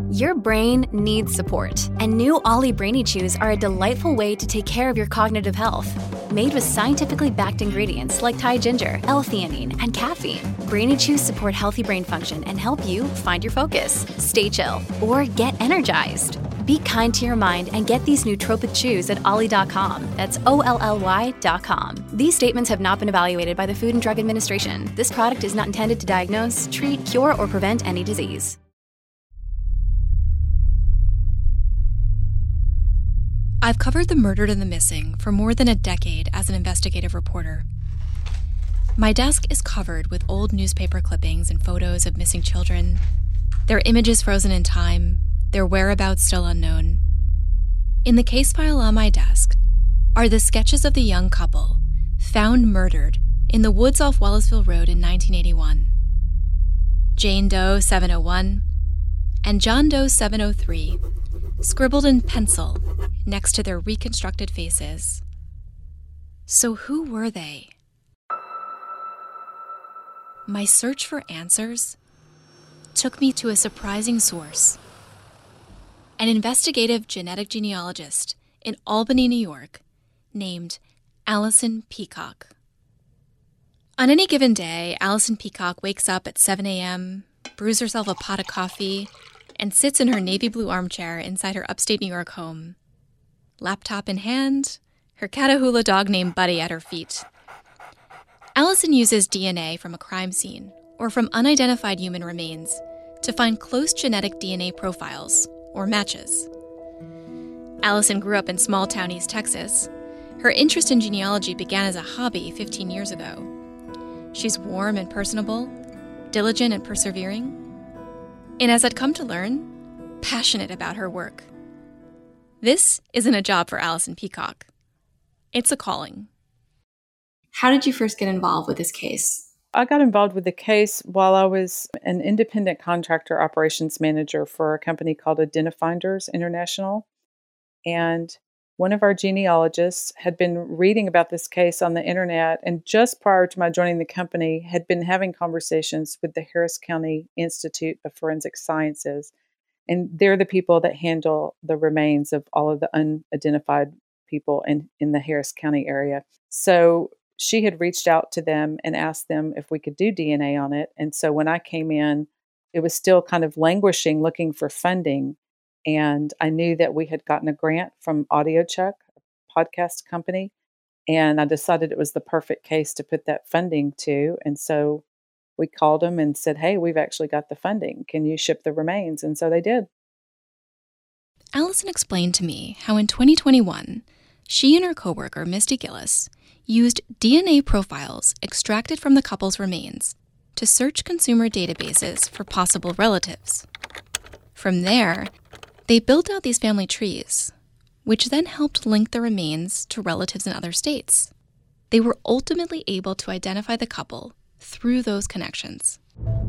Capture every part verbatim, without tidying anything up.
Your brain needs support, and new Ollie Brainy Chews are a delightful way to take care of your cognitive health. Made with scientifically backed ingredients like Thai ginger, L-theanine, and caffeine, Brainy Chews support healthy brain function and help you find your focus, stay chill, or get energized. Be kind to your mind and get these nootropic chews at ollie dot com. That's O L L Y dot com. These statements have not been evaluated by the Food and Drug Administration. This product is not intended to diagnose, treat, cure, or prevent any disease. I've covered the murdered and the missing for more than a decade as an investigative reporter. My desk is covered with old newspaper clippings and photos of missing children, their images frozen in time, their whereabouts still unknown. In the case file on my desk are the sketches of the young couple found murdered in the woods off Wallaceville Road in nineteen eighty-one. Jane Doe seven oh one and John Doe seven oh three, scribbled in pencil next to their reconstructed faces. So who were they? My search for answers took me to a surprising source. An investigative genetic genealogist in Albany, New York, named Allison Peacock. On any given day, Allison Peacock wakes up at seven a.m., brews herself a pot of coffee, and sits in her navy blue armchair inside her upstate New York home. Laptop in hand, her Catahoula dog named Buddy at her feet. Allison uses D N A from a crime scene or from unidentified human remains to find close genetic D N A profiles, or matches. Allison grew up in small-town East Texas. Her interest in genealogy began as a hobby fifteen years ago. She's warm and personable, diligent and persevering, and as I'd come to learn, passionate about her work. This isn't a job for Allison Peacock. It's a calling. How did you first get involved with this case? I got involved with the case while I was an independent contractor operations manager for a company called Identifinders International. And one of our genealogists had been reading about this case on the internet, and just prior to my joining the company, had been having conversations with the Harris County Institute of Forensic Sciences. And they're the people that handle the remains of all of the unidentified people in, in the Harris County area. So she had reached out to them and asked them if we could do D N A on it. And so when I came in, it was still kind of languishing, looking for funding. And I knew that we had gotten a grant from AudioChuck, a podcast company. And I decided it was the perfect case to put that funding to. And so we called them and said, hey, we've actually got the funding. Can you ship the remains? And so they did. Allison explained to me how in twenty twenty-one, she and her coworker, Misty Gillis, used D N A profiles extracted from the couple's remains to search consumer databases for possible relatives. From there, they built out these family trees, which then helped link the remains to relatives in other states. They were ultimately able to identify the couple through those connections.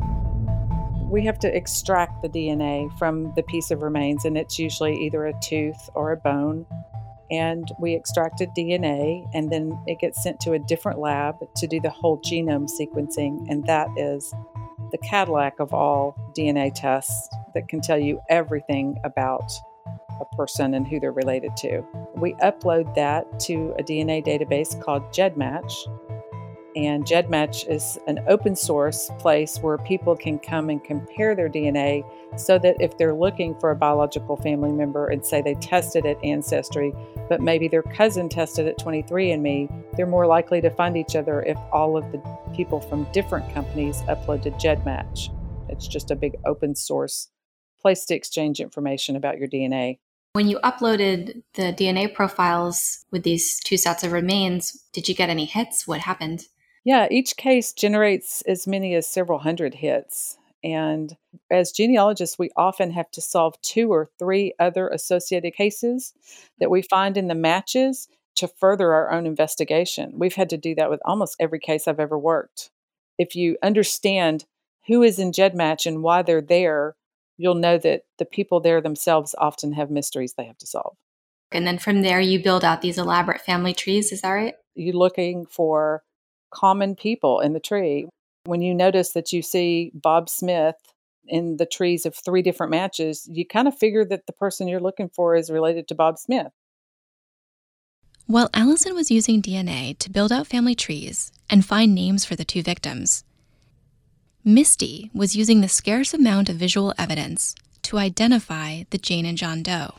We have to extract the D N A from the piece of remains, and it's usually either a tooth or a bone. And we extracted D N A, and then it gets sent to a different lab to do the whole genome sequencing. And that is the Cadillac of all D N A tests that can tell you everything about a person and who they're related to. We upload that to a D N A database called GEDmatch. And GEDmatch is an open source place where people can come and compare their D N A so that if they're looking for a biological family member and say they tested at Ancestry, but maybe their cousin tested at twenty-three and me, they're more likely to find each other if all of the people from different companies upload to GEDmatch. It's just a big open source place to exchange information about your D N A. When you uploaded the D N A profiles with these two sets of remains, did you get any hits? What happened? Yeah, each case generates as many as several hundred hits. And as genealogists, we often have to solve two or three other associated cases that we find in the matches to further our own investigation. We've had to do that with almost every case I've ever worked. If you understand who is in GEDmatch and why they're there, you'll know that the people there themselves often have mysteries they have to solve. And then from there, you build out these elaborate family trees. Is that right? You're looking for common people in the tree. When you notice that you see Bob Smith in the trees of three different matches, you kind of figure that the person you're looking for is related to Bob Smith. While Allison was using D N A to build out family trees and find names for the two victims, Misty was using the scarce amount of visual evidence to identify the Jane and John Doe.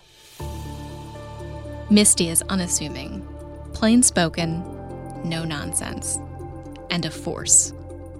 Misty is unassuming, plain-spoken, no nonsense, and a force.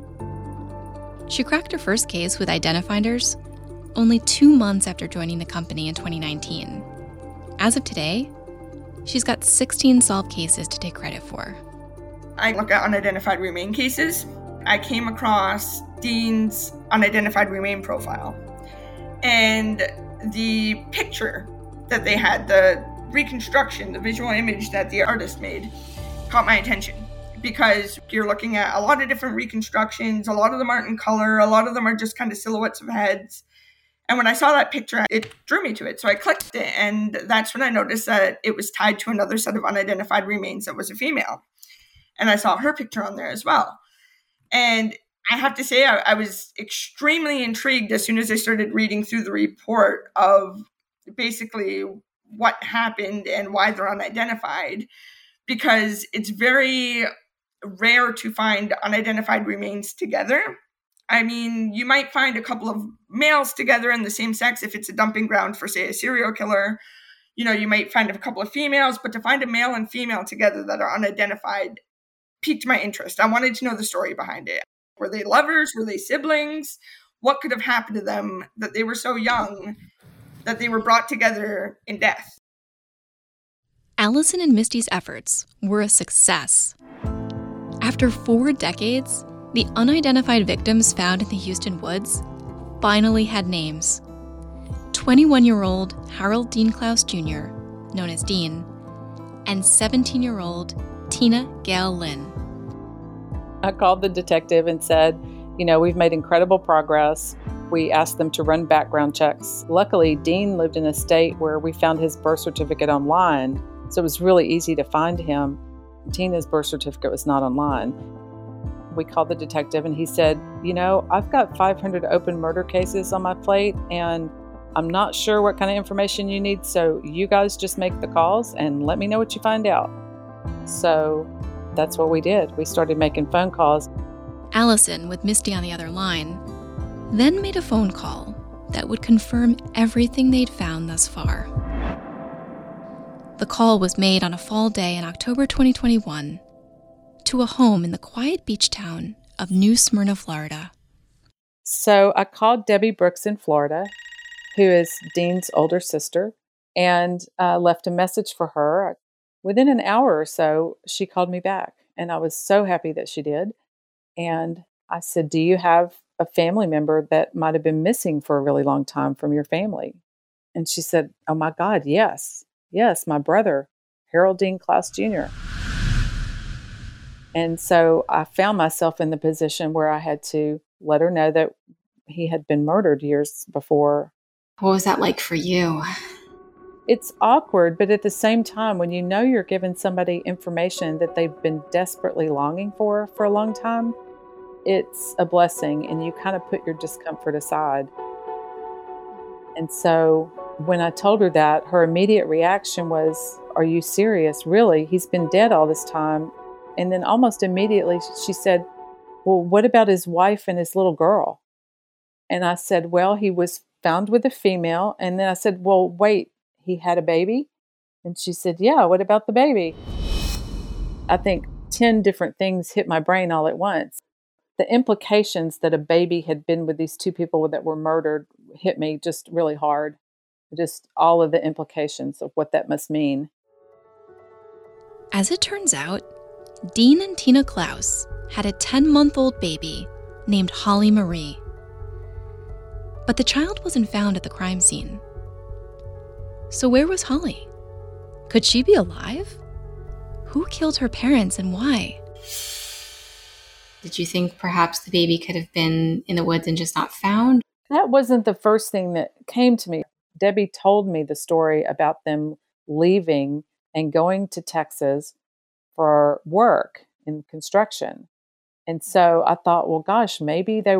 She cracked her first case with IdentiFinders only two months after joining the company in twenty nineteen. As of today, she's got sixteen solved cases to take credit for. I look at unidentified remain cases. I came across Dean's unidentified remain profile. And the picture that they had, the reconstruction, the visual image that the artist made, caught my attention. Because you're looking at a lot of different reconstructions, a lot of them aren't in color, a lot of them are just kind of silhouettes of heads. And when I saw that picture, it drew me to it. So I clicked it, and that's when I noticed that it was tied to another set of unidentified remains that was a female. And I saw her picture on there as well. And I have to say, I, I was extremely intrigued as soon as I started reading through the report of basically what happened and why they're unidentified, because it's very rare to find unidentified remains together. I mean, you might find a couple of males together in the same sex if it's a dumping ground for, say, a serial killer. You know, you might find a couple of females, but to find a male and female together that are unidentified piqued my interest. I wanted to know the story behind it. Were they lovers? Were they siblings? What could have happened to them that they were so young that they were brought together in death? Allison and Misty's efforts were a success. After four decades, the unidentified victims found in the Houston woods finally had names. twenty-one-year-old Harold Dean Klaus Junior, known as Dean, and seventeen-year-old Tina Gail Lynn. I called the detective and said, you know, we've made incredible progress. We asked them to run background checks. Luckily, Dean lived in a state where we found his birth certificate online, so it was really easy to find him. Tina's birth certificate was not online. We called the detective and he said, you know, I've got five hundred open murder cases on my plate and I'm not sure what kind of information you need, so you guys just make the calls and let me know what you find out. So that's what we did. We started making phone calls. Allison, with Misty on the other line, then made a phone call that would confirm everything they'd found thus far. The call was made on a fall day in October twenty twenty-one to a home in the quiet beach town of New Smyrna, Florida. So I called Debbie Brooks in Florida, who is Dean's older sister, and uh, left a message for her. Within an hour or so, she called me back, and I was so happy that she did. And I said, do you have a family member that might have been missing for a really long time from your family? And she said, oh my God, yes. Yes, my brother, Harold Dean Klaus Junior And so I found myself in the position where I had to let her know that he had been murdered years before. What was that like for you? It's awkward, but at the same time, when you know you're giving somebody information that they've been desperately longing for for a long time, it's a blessing, and you kind of put your discomfort aside. And so when I told her that, her immediate reaction was, are you serious? Really? He's been dead all this time. And then almost immediately she said, well, what about his wife and his little girl? And I said, well, he was found with a female. And then I said, well, wait, he had a baby? And she said, yeah, what about the baby? I think ten different things hit my brain all at once. The implications that a baby had been with these two people that were murdered hit me just really hard. Just all of the implications of what that must mean. As it turns out, Dean and Tina Klaus had a ten-month-old baby named Holly Marie. But the child wasn't found at the crime scene. So where was Holly? Could she be alive? Who killed her parents and why? Did you think perhaps the baby could have been in the woods and just not found? That wasn't the first thing that came to me. Debbie told me the story about them leaving and going to Texas for work in construction. And so I thought, well, gosh, maybe they were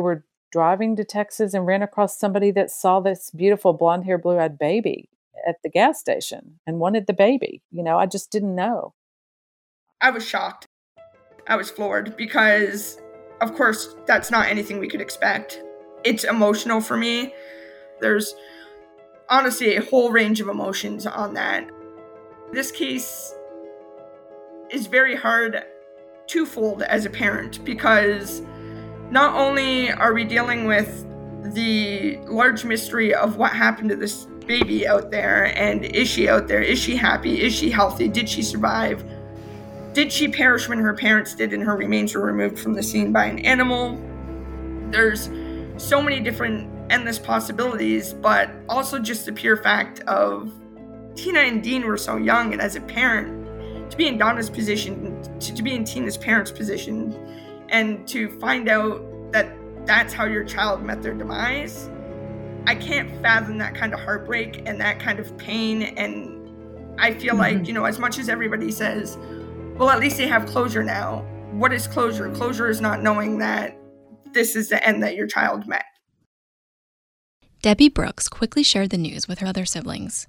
driving to Texas and ran across somebody that saw this beautiful blonde hair, blue eyed baby at the gas station and wanted the baby. You know, I just didn't know. I was shocked. I was floored because, of course, that's not anything we could expect. It's emotional for me. There's honestly a whole range of emotions on that. This case is very hard twofold as a parent because not only are we dealing with the large mystery of what happened to this baby out there, and is she out there? Is she happy? Is she healthy? Did she survive? Did she perish when her parents did and her remains were removed from the scene by an animal? There's so many different endless possibilities, but also just the pure fact of Tina and Dean were so young, and as a parent, to be in Donna's position, to, to be in Tina's parents' position, and to find out that that's how your child met their demise, I can't fathom that kind of heartbreak and that kind of pain. And I feel mm-hmm. like, you know, as much as everybody says, well, at least they have closure now. What is closure? Closure is not knowing that this is the end that your child met. Debbie Brooks quickly shared the news with her other siblings.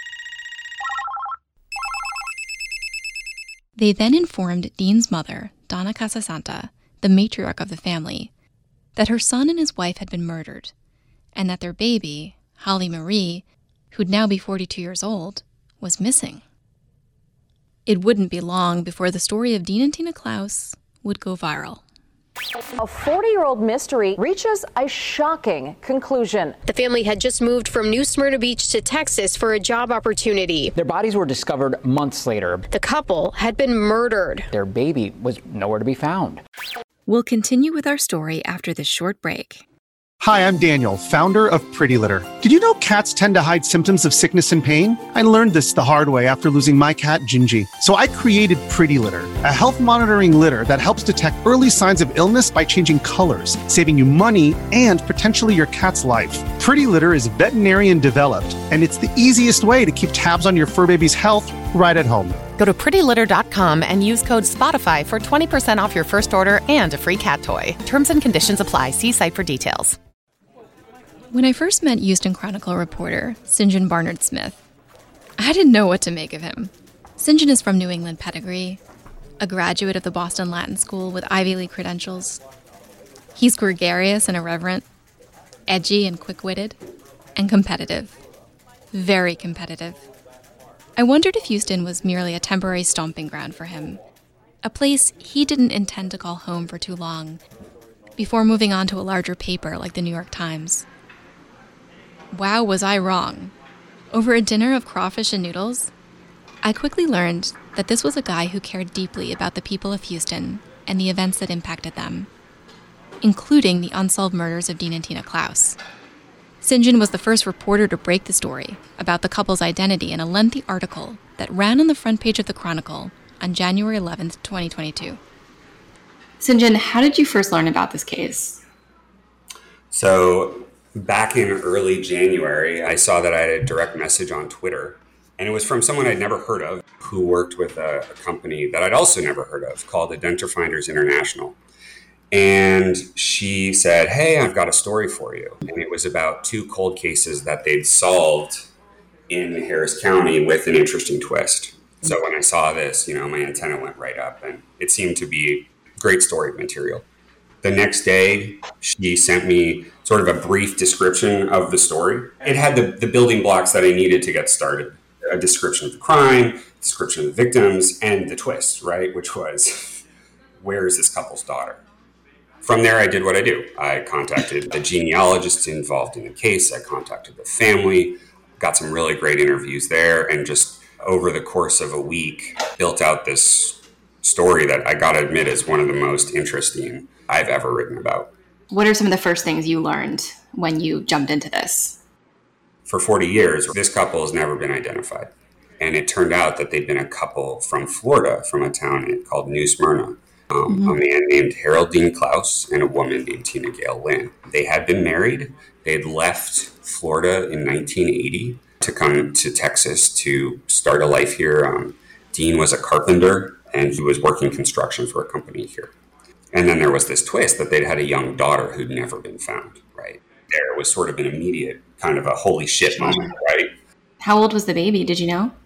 They then informed Dean's mother, Donna Casasanta, the matriarch of the family, that her son and his wife had been murdered, and that their baby, Holly Marie, who'd now be forty-two years old, was missing. It wouldn't be long before the story of Dean and Tina Klaus would go viral. A forty-year-old mystery reaches a shocking conclusion. The family had just moved from New Smyrna Beach to Texas for a job opportunity. Their bodies were discovered months later. The couple had been murdered. Their baby was nowhere to be found. We'll continue with our story after this short break. Hi, I'm Daniel, founder of Pretty Litter. Did you know cats tend to hide symptoms of sickness and pain? I learned this the hard way after losing my cat, Gingy. So I created Pretty Litter, a health monitoring litter that helps detect early signs of illness by changing colors, saving you money and potentially your cat's life. Pretty Litter is veterinarian developed, and it's the easiest way to keep tabs on your fur baby's health right at home. Go to pretty litter dot com and use code SPOTIFY for twenty percent off your first order and a free cat toy. Terms and conditions apply. See site for details. When I first met Houston Chronicle reporter St. John Barnard Smith, I didn't know what to make of him. Saint John is from New England pedigree, a graduate of the Boston Latin School with Ivy League credentials. He's gregarious and irreverent, edgy and quick-witted, and competitive. Very competitive. I wondered if Houston was merely a temporary stomping ground for him, a place he didn't intend to call home for too long, before moving on to a larger paper like the New York Times. Wow, was I wrong. Over a dinner of crawfish and noodles, I quickly learned that this was a guy who cared deeply about the people of Houston and the events that impacted them, including the unsolved murders of Dean and Tina Klaus. Saint John was the first reporter to break the story about the couple's identity in a lengthy article that ran on the front page of the Chronicle on January eleventh, twenty twenty-two. Saint John, how did you first learn about this case? So back in early January, I saw that I had a direct message on Twitter, and it was from someone I'd never heard of who worked with a, a company that I'd also never heard of called Identifinders International. And she said, hey, I've got a story for you. And it was about two cold cases that they'd solved in Harris County with an interesting twist. So when I saw this, you know, my antenna went right up, and it seemed to be great story material. The next day, she sent me sort of a brief description of the story. It had the, the building blocks that I needed to get started. A description of the crime, description of the victims, and the twist, right? Which was, where is this couple's daughter? From there, I did what I do. I contacted the genealogists involved in the case. I contacted the family, got some really great interviews there, and just over the course of a week, built out this story that I gotta admit is one of the most interesting I've ever written about. What are some of the first things you learned when you jumped into this? For forty years, this couple has never been identified. And it turned out that they'd been a couple from Florida, from a town called New Smyrna. Um, mm-hmm. A man named Harold Dean Klaus and a woman named Tina Gail Lynn. They had been married. They had left Florida in nineteen eighty to come to Texas to start a life here. Um, Dean was a carpenter, and he was working construction for a company here. And then there was this twist that they'd had a young daughter who'd never been found, right? There was sort of an immediate kind of a holy shit moment, right? How old was the baby? Did you know?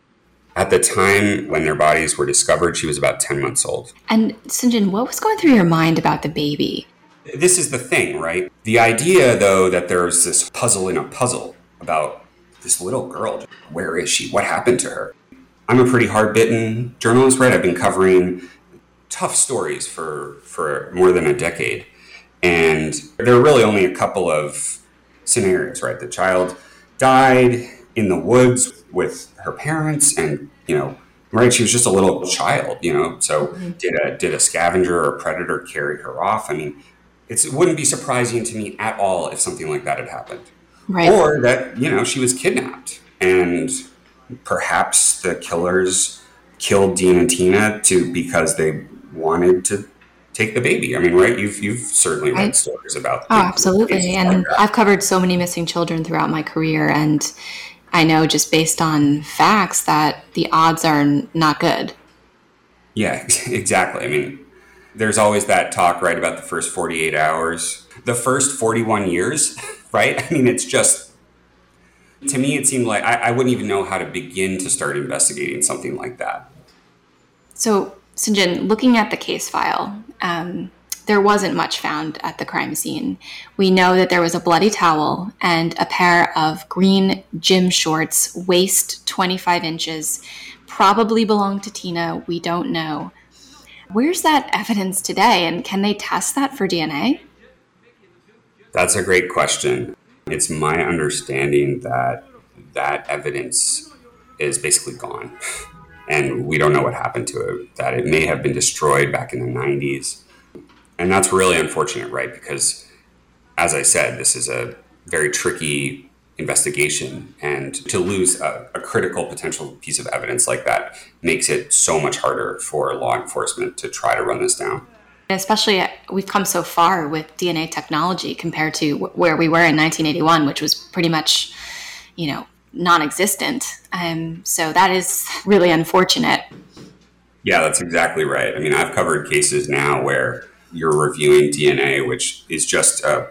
At the time when their bodies were discovered, she was about ten months old. And St. what was going through your mind about the baby? This is the thing, right? The idea, though, that there's this puzzle in a puzzle about this little girl. Where is she? What happened to her? I'm a pretty hard-bitten journalist, right? I've been covering tough stories for, for more than a decade. And there are really only a couple of scenarios, right? The child died in the woods with her parents, and, you know, right, she was just a little child, you know, so mm-hmm. did a did a scavenger or a predator carry her off? I mean, it's, it wouldn't be surprising to me at all if something like that had happened. Right. Or that, you know, she was kidnapped, and perhaps the killers killed Dean and Tina to because they wanted to take the baby. I mean, right? You've you've certainly read right. stories about. Oh, absolutely. And like I've covered so many missing children throughout my career, and I know just based on facts that the odds are not good. Yeah, exactly. I mean, there's always that talk, right, about the first forty-eight hours, the first forty-one years, right? I mean, it's just, to me, it seemed like I, I wouldn't even know how to begin to start investigating something like that. So, St. looking at the case file, um, there wasn't much found at the crime scene. We know that there was a bloody towel and a pair of green gym shorts, waist twenty-five inches, probably belonged to Tina. We don't know. Where's that evidence today, and can they test that for D N A? That's a great question. It's my understanding that that evidence is basically gone, and we don't know what happened to it, that it may have been destroyed back in the nineties. And that's really unfortunate, right? Because, as I said, this is a very tricky investigation, and to lose a, a critical potential piece of evidence like that makes it so much harder for law enforcement to try to run this down. Especially, we've come so far with D N A technology compared to where we were in nineteen eighty-one, which was pretty much, you know, non-existent. Um, so that is really unfortunate. Yeah, that's exactly right. I mean, I've covered cases now where you're reviewing D N A, which is just a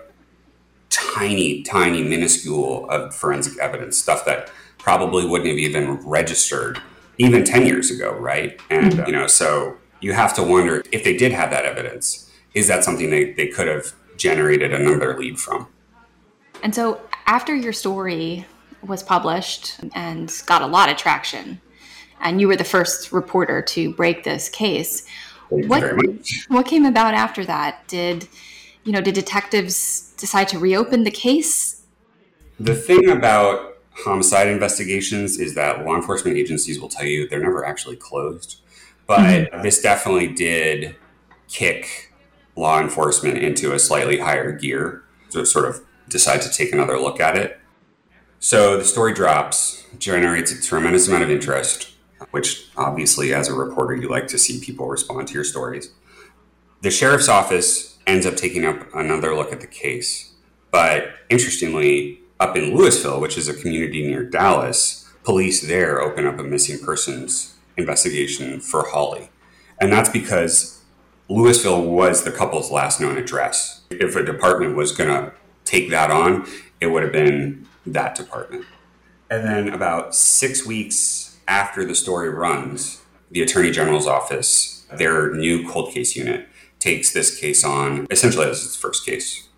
tiny, tiny minuscule of forensic evidence, stuff that probably wouldn't have even registered even ten years ago, right? And, mm-hmm. you know, so you have to wonder if they did have that evidence, is that something they, they could have generated another lead from? And so after your story was published and got a lot of traction, and you were the first reporter to break this case, Thank what, you very much. What came about after that? Did, you know, did detectives decide to reopen the case? The thing about homicide investigations is that law enforcement agencies will tell you they're never actually closed. But mm-hmm. this definitely did kick law enforcement into a slightly higher gear to sort of decide to take another look at it. So the story drops, generates a tremendous amount of interest, which obviously as a reporter, you like to see people respond to your stories. The sheriff's office ends up taking up another look at the case. But interestingly, up in Louisville, which is a community near Dallas, police there open up a missing persons investigation for Holly. And that's because Louisville was the couple's last known address. If a department was going to take that on, it would have been that department. And then about six weeks after the story runs, the Attorney General's office, their new cold case unit, takes this case on essentially as its first case.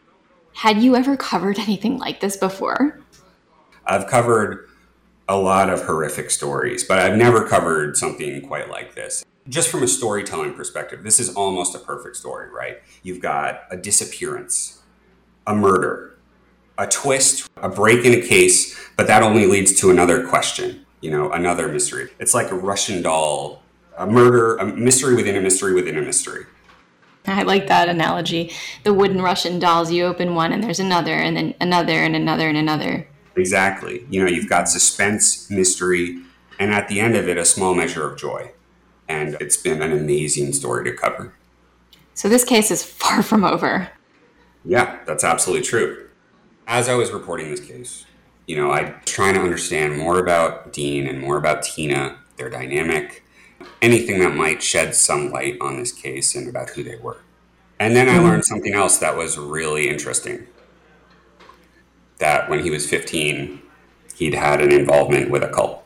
Had you ever covered anything like this before? I've covered a lot of horrific stories, but I've never covered something quite like this. Just from a storytelling perspective, this is almost a perfect story, right? You've got a disappearance, a murder, a twist, a break in a case, but that only leads to another question, you know, another mystery. It's like a Russian doll, a murder, a mystery within a mystery within a mystery. I like that analogy. The wooden Russian dolls, you open one and there's another, and then another and another and another. Exactly. You know, you've got suspense, mystery, and at the end of it, a small measure of joy. And it's been an amazing story to cover. So this case is far from over. Yeah, that's absolutely true. As I was reporting this case, you know, I was trying to understand more about Dean and more about Tina, their dynamic. anything that might shed some light on this case and about who they were. And then I learned something else that was really interesting. That when he was fifteen, he'd had an involvement with a cult.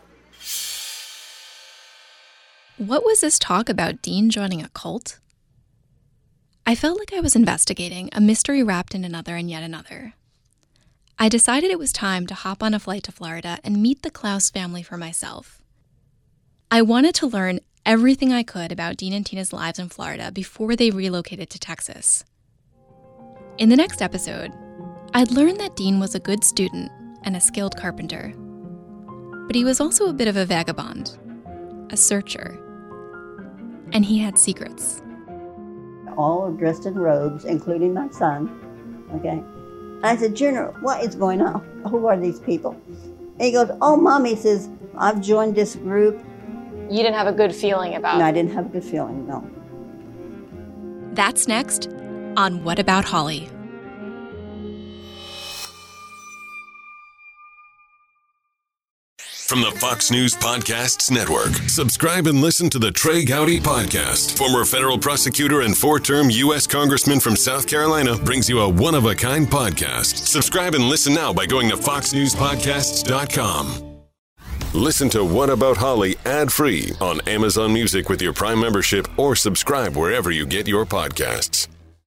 What was this talk about Dean joining a cult? I felt like I was investigating a mystery wrapped in another and yet another. I decided it was time to hop on a flight to Florida and meet the Klaus family for myself. I wanted to learn everything I could about Dean and Tina's lives in Florida before they relocated to Texas. In the next episode, I'd learned that Dean was a good student and a skilled carpenter. But he was also a bit of a vagabond, a searcher, and he had secrets. All are dressed in robes, including my son, okay? I said, Junior, what is going on? Who are these people? And he goes, oh, Mommy, says, I've joined this group. You didn't have a good feeling about it? No, I didn't have a good feeling, no. That's next on What About Holly? From the Fox News Podcasts Network, subscribe and listen to the Trey Gowdy Podcast. Former federal prosecutor and four-term U S Congressman from South Carolina brings you a one-of-a-kind podcast. Subscribe and listen now by going to fox news podcasts dot com. Listen to What About Holly ad-free on Amazon Music with your Prime membership or subscribe wherever you get your podcasts.